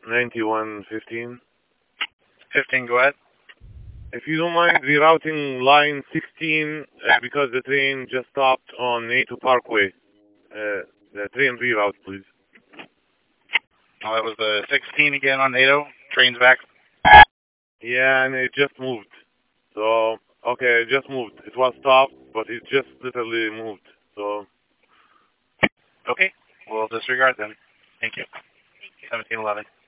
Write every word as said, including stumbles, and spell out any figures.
ninety-one fifteen. fifteen, go ahead. If you don't mind rerouting line sixteen uh, because the train just stopped on A two Parkway. Uh, the train reroute, please. Oh, that was the sixteen again on eight oh. Train's back. Yeah, and it just moved. So, okay, it just moved. It was stopped, but it just literally moved. So, okay, we'll disregard then. Thank you. seventeen eleven.